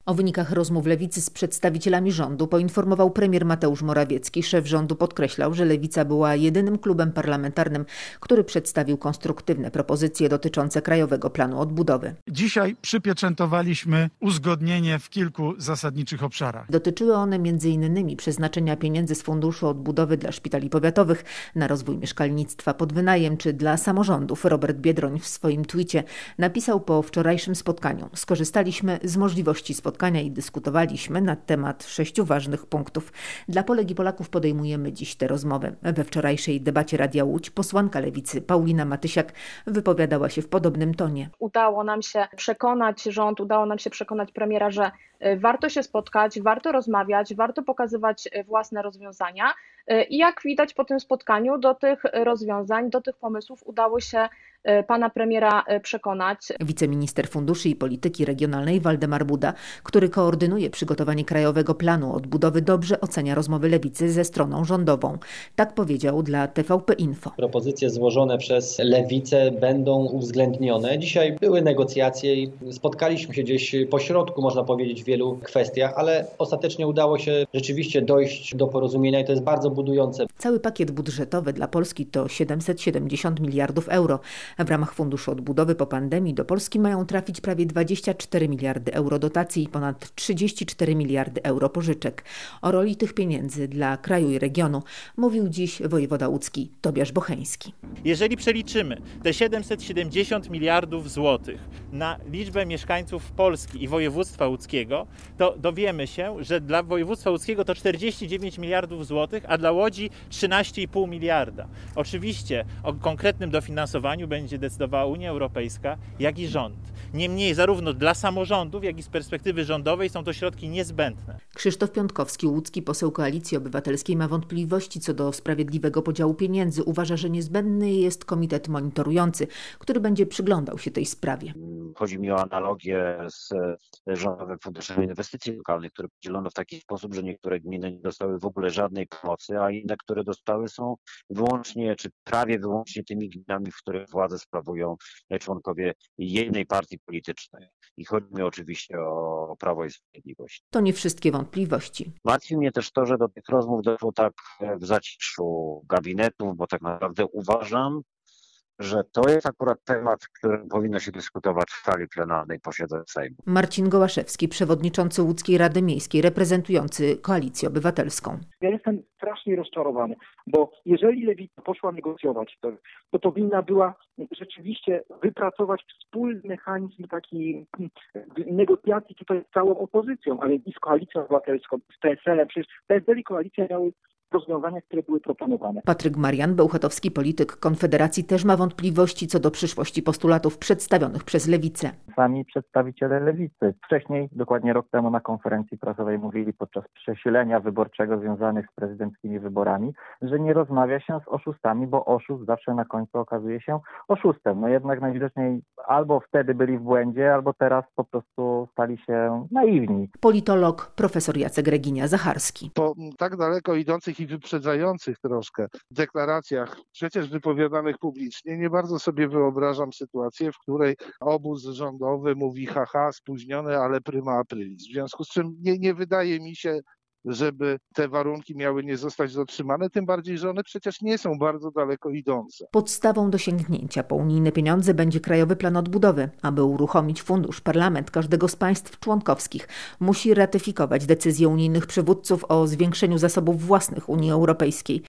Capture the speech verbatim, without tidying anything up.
O wynikach rozmów Lewicy z przedstawicielami rządu poinformował premier Mateusz Morawiecki. Szef rządu podkreślał, że Lewica była jedynym klubem parlamentarnym, który przedstawił konstruktywne propozycje dotyczące Krajowego Planu Odbudowy. Dzisiaj przypieczętowaliśmy uzgodnienie w kilku zasadniczych obszarach. Dotyczyły one m.in. przeznaczenia pieniędzy z Funduszu Odbudowy dla szpitali powiatowych na rozwój mieszkalnictwa pod wynajem czy dla samorządów. Robert Biedroń w swoim twicie napisał po wczorajszym spotkaniu: skorzystaliśmy z możliwości spotkania i dyskutowaliśmy na temat sześciu ważnych punktów. Dla Polek i Polaków podejmujemy dziś tę rozmowę. We wczorajszej debacie Radia Łódź posłanka Lewicy Paulina Matysiak wypowiadała się w podobnym tonie. Udało nam się przekonać rząd, udało nam się przekonać premiera, że warto się spotkać, warto rozmawiać, warto pokazywać własne rozwiązania i jak widać po tym spotkaniu do tych rozwiązań, do tych pomysłów udało się pana premiera przekonać. Wiceminister Funduszy i Polityki Regionalnej Waldemar Buda, który koordynuje przygotowanie Krajowego Planu Odbudowy, dobrze ocenia rozmowy Lewicy ze stroną rządową. Tak powiedział dla T V P Info. Propozycje złożone przez Lewicę będą uwzględnione. Dzisiaj były negocjacje i spotkaliśmy się gdzieś po środku, można powiedzieć, w wielu kwestiach, ale ostatecznie udało się rzeczywiście dojść do porozumienia i to jest bardzo budujące. Cały pakiet budżetowy dla Polski to siedemset siedemdziesiąt miliardów euro. W ramach Funduszu Odbudowy po pandemii do Polski mają trafić prawie dwadzieścia cztery miliardy euro dotacji i ponad trzydzieści cztery miliardy euro pożyczek. O roli tych pieniędzy dla kraju i regionu mówił dziś wojewoda łódzki Tobiasz Bocheński. Jeżeli przeliczymy te siedemset siedemdziesiąt miliardów złotych na liczbę mieszkańców Polski i województwa łódzkiego, to dowiemy się, że dla województwa łódzkiego to czterdzieści dziewięć miliardów złotych, a dla Łodzi trzynaście i pół miliarda. Oczywiście o konkretnym dofinansowaniu będzie decydowała Unia Europejska, jak i rząd. Niemniej zarówno dla samorządów, jak i z perspektywy rządowej są to środki niezbędne. Krzysztof Piątkowski, łódzki poseł Koalicji Obywatelskiej, ma wątpliwości co do sprawiedliwego podziału pieniędzy. Uważa, że niezbędny jest komitet monitorujący, który będzie przyglądał się tej sprawie. Chodzi mi o analogię z Rządowym Funduszem Inwestycji Lokalnych, które podzielono w taki sposób, że niektóre gminy nie dostały w ogóle żadnej pomocy, a inne, które dostały, są wyłącznie, czy prawie wyłącznie tymi gminami, w których władzę sprawują członkowie jednej partii politycznej. I chodzi mi oczywiście o Prawo i Sprawiedliwość. To nie wszystkie wątpliwości. Martwi mnie też to, że do tych rozmów doszło tak w zaciszu gabinetów, bo tak naprawdę uważam, że to jest akurat temat, którym powinno się dyskutować w sali plenarnej posiedzeń Sejmu. Marcin Gołaszewski, przewodniczący Łódzkiej Rady Miejskiej, reprezentujący Koalicję Obywatelską. Ja jestem strasznie rozczarowany, bo jeżeli Lewica poszła negocjować, to, to powinna była rzeczywiście wypracować wspólny mechanizm taki negocjacji tutaj z całą opozycją, ale i z Koalicją Obywatelską, z P S L-em. Przecież P S L i Koalicja miały rozwiązania, które były proponowane. Patryk Marian, bełchatowski polityk Konfederacji, też ma wątpliwości co do przyszłości postulatów przedstawionych przez Lewicę. Sami przedstawiciele Lewicy wcześniej, dokładnie rok temu na konferencji prasowej mówili podczas przesilenia wyborczego związanych z prezydenckimi wyborami, że nie rozmawia się z oszustami, bo oszust zawsze na końcu okazuje się oszustem. No jednak najwidoczniej albo wtedy byli w błędzie, albo teraz po prostu stali się naiwni. Politolog profesor Jacek Reginia-Zacharski. Po tak daleko idących i wyprzedzających troszkę deklaracjach, przecież wypowiadanych publicznie, nie bardzo sobie wyobrażam sytuację, w której obóz rządowy mówi haha, spóźnione, ale prima aprilis. W związku z czym nie, nie wydaje mi się, żeby te warunki miały nie zostać dotrzymane, tym bardziej, że one przecież nie są bardzo daleko idące. Podstawą do sięgnięcia po unijne pieniądze będzie Krajowy Plan Odbudowy. Aby uruchomić fundusz, parlament każdego z państw członkowskich musi ratyfikować decyzję unijnych przywódców o zwiększeniu zasobów własnych Unii Europejskiej.